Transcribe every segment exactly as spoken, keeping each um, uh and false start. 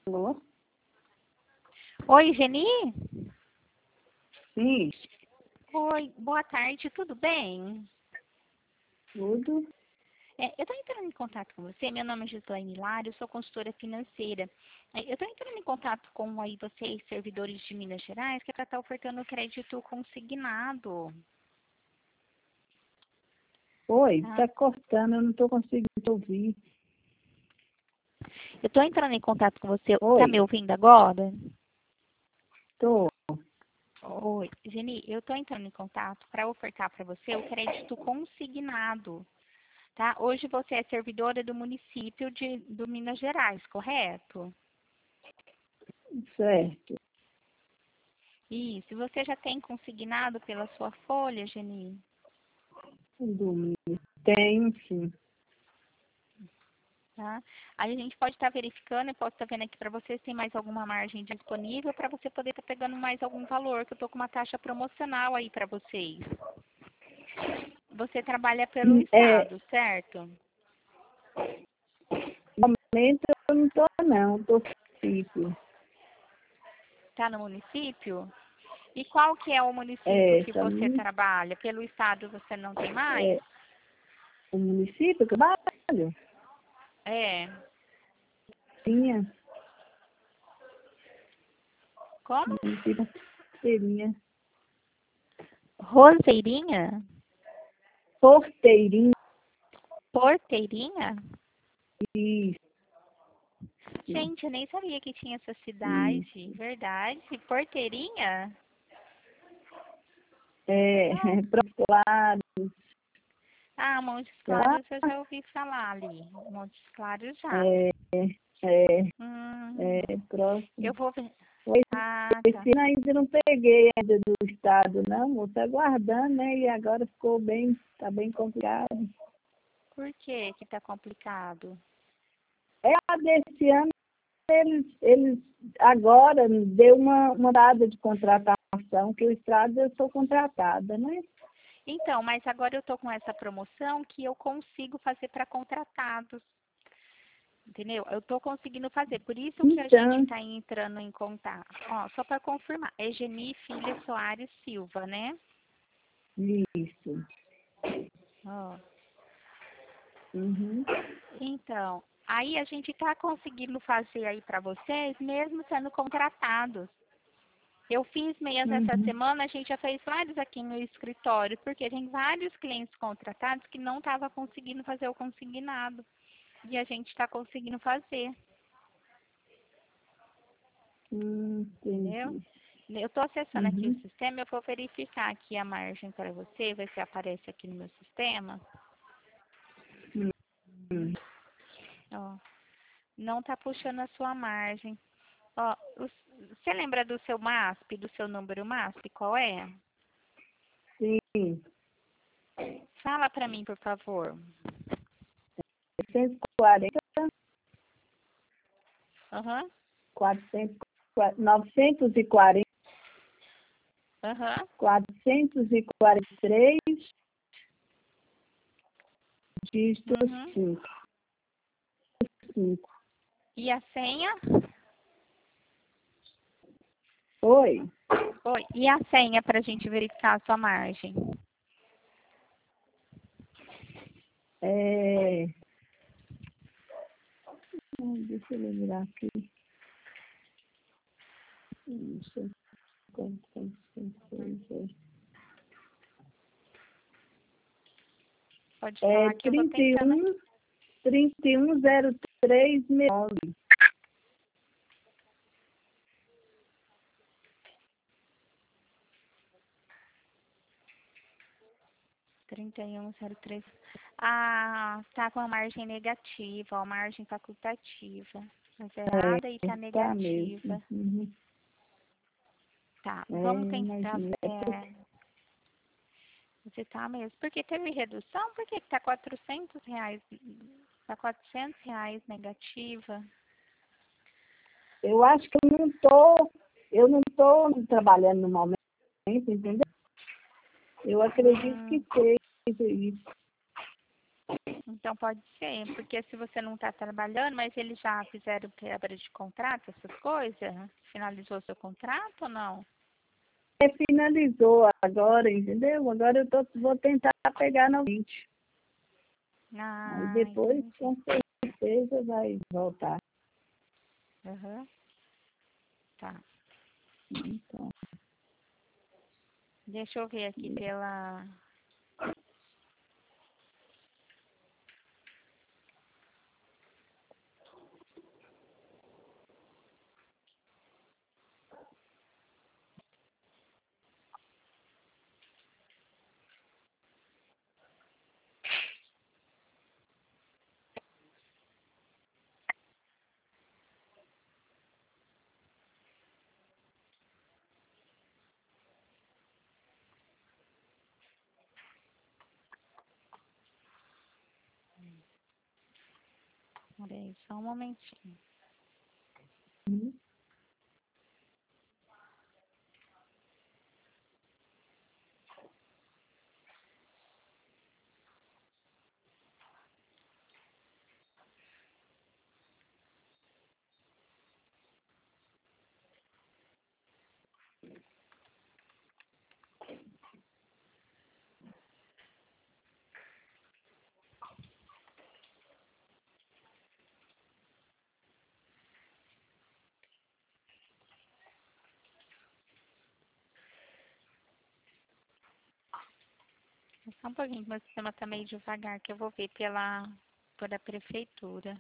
Alô? Oi, Geni? Sim, Oi, boa tarde, tudo bem? tudo. É, eu estou entrando em contato com você, meu nome é Gislaine Hilário, eu sou consultora financeira. É, eu estou entrando em contato com aí vocês, servidores de Minas Gerais, que é para estar ofertando crédito consignado. Oi, Tá? tá cortando, eu não tô conseguindo te ouvir. Eu estou entrando em contato com você, tá me Oi, ouvindo agora? tô. Oi, Geni, eu estou entrando em contato para ofertar para você o crédito consignado. Tá? Hoje você é servidora do município de do Minas Gerais, correto? Certo. Isso. Você já tem consignado pela sua folha, Geni? Domingo. Tenho, sim. Tá? Aí a gente pode estar verificando, eu posso estar vendo aqui para você se tem mais alguma margem disponível para você poder estar pegando mais algum valor, que eu estou com uma taxa promocional aí para vocês. Você trabalha pelo É, estado, certo? no momento eu não tô, não. Tô município. Tá no município? E qual que é o município É, que tá você no, trabalha? Pelo estado você não tem mais? é, o município que eu trabalho É. tinha, Como? município Porteirinha. Roseirinha? Porteirinha, Porteirinha? isso, Gente, eu nem sabia que tinha essa cidade. isso. Verdade? Porteirinha? É, Não. Claro, Ah, Montes lá, Claros eu já ouvi falar ali. Montes Claros já. é, é, Hum, é, próximo. eu vou ver. Oi, Ah, tá. esse ano ainda não peguei ainda do estado, não. Estou aguardando, né? E agora ficou bem, tá bem complicado. Por que que tá complicado? É, a desse ano, eles, eles agora deu uma, uma data de contratação, que o estado eu sou contratada, né? Então, mas agora eu tô com essa promoção que eu consigo fazer para contratados. Entendeu? Eu tô conseguindo fazer. Por isso que a gente Então, tá entrando em contato. Ó, só para confirmar. É Geni Filha Soares Silva, né? isso. Ó. Uhum, Então, aí a gente está conseguindo fazer aí para vocês, mesmo sendo contratados. Eu fiz meias essa uhum. semana, a gente já fez vários aqui no escritório, porque tem vários clientes contratados que não estavam conseguindo fazer o consignado. E a gente está conseguindo fazer, Hum, entendeu? entendi. Eu estou acessando aqui o Uhum, sistema, eu vou verificar aqui a margem para você, ver se aparece aqui no meu sistema. uhum. Ó, não está puxando a sua margem. Ó, o- você lembra do seu MASP, do seu número MASP, qual é? Sim, Fala para mim, por favor. cento e quarenta, Aham, quatrocentos, novecentos e quarenta, aham. quatrocentos e quarenta e três, dígito Uhum. cinco. cinco. E a senha? Oi? Oi. E a senha para a gente verificar a sua margem? É... hum, Deixa eu lembrar aqui. Não sei quanto, quanto, quanto, quanto, Pode é falar que eu vou tentando aqui. trinta e um, zero três sessenta e nove. trinta e um zero três. Ah, tá com a margem negativa, ó, margem facultativa. Tá zerada e É, tá tá mesmo. negativa. Uhum. Tá, É, vamos tentar. imaginei. É por- É, você tá mesmo. Porque teve redução? Por que que tá quatrocentos reais? Tá quatrocentos reais negativa? Eu acho que eu não tô, eu não tô trabalhando no momento, entendeu? Eu acredito que Hum, seja isso. Então pode ser, porque se você não está trabalhando, mas eles já fizeram quebra de contrato, essas coisas? Finalizou seu contrato ou não? É, finalizou agora, entendeu? Agora eu tô, vou tentar pegar novamente. Aí Ah, depois, entendi. com certeza, vai voltar. Uhum. Tá. Então, Deixa eu ver aqui pela. Peraí, só um momentinho. uhum. Só um pouquinho, que meu sistema tá meio devagar, que eu vou ver pela, pela prefeitura.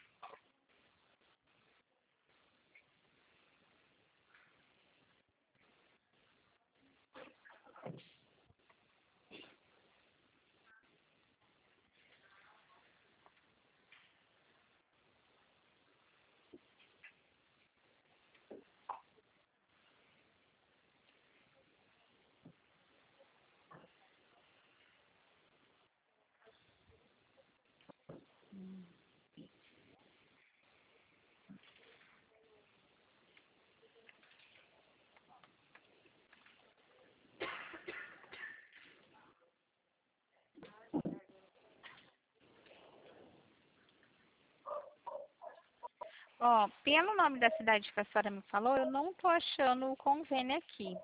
Ó, pelo nome da cidade que a senhora me falou, eu não tô achando o convênio aqui.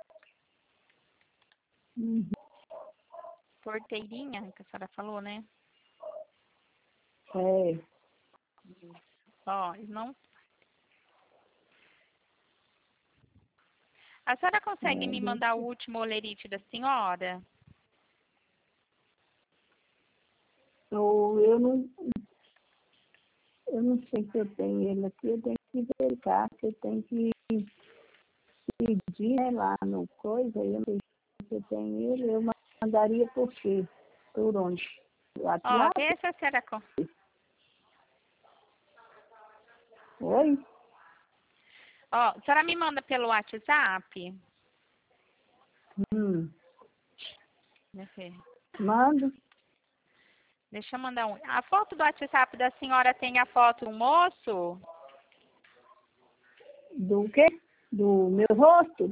Uhum. Porteirinha, que a senhora falou, né? É, Ó, não. A senhora consegue é, me deixa- mandar o último olerite da senhora? eu, eu não, eu não sei se eu tenho ele aqui, eu tenho que verificar, que eu tenho que pedir, né, lá no coisa, eu não sei se eu tenho ele, eu mandaria por quê? Por onde? Ó, WhatsApp? vê se a senhora. con- Oi? Ó, a senhora me manda pelo WhatsApp? Hum, Deixa eu ver. mando. Deixa eu mandar um. A foto do WhatsApp da senhora tem a foto do moço? Do quê? Do meu rosto?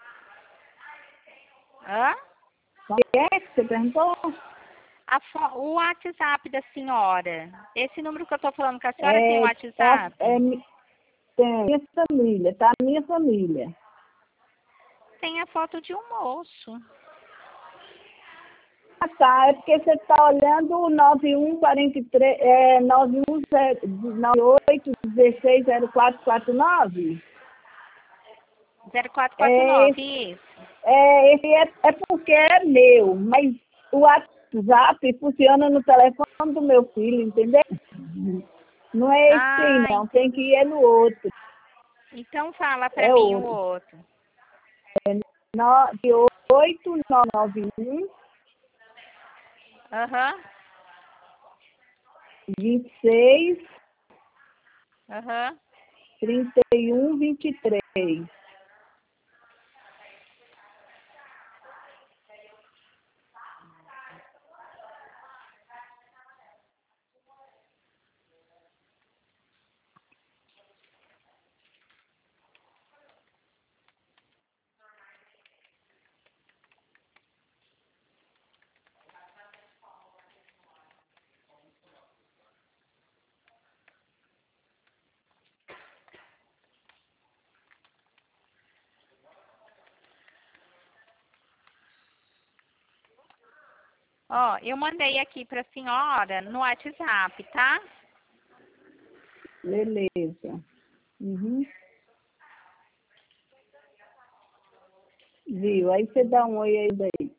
Hã? O que é que você perguntou? A fo- o WhatsApp da senhora. Esse número que eu tô falando com a senhora tem o É, tá, WhatsApp? é, mi- tem minha família, tá? Minha família. Tem a foto de um moço. Ah, tá, é porque você está olhando o nove um quatro três, é, nove um nove oito um seis zero quatro quatro nove? zero quatro quatro É, nove, esse, isso. é, esse é, é porque é meu, mas o WhatsApp funciona no telefone do meu filho, entendeu? Não é esse aí, Ah, não, tem que entendi. ir é no outro, Então fala pra é mim o outro. outro. nove oito nove um Aham, vinte e seis aham. trinta e um vinte e três. Ó, eu mandei aqui para a senhora no WhatsApp, tá? Beleza. Uhum. Viu? Aí você dá um oi aí daí.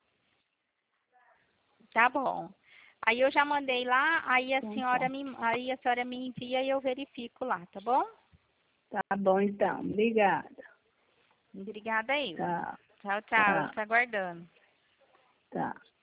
Tá bom. Aí eu já mandei lá, aí a Então senhora tá. me, aí a senhora me envia e eu verifico lá, tá bom? Tá bom então. Obrigada. Obrigada eu. Tá. Tchau, tchau. Eu Tá. fico aguardando. Tá.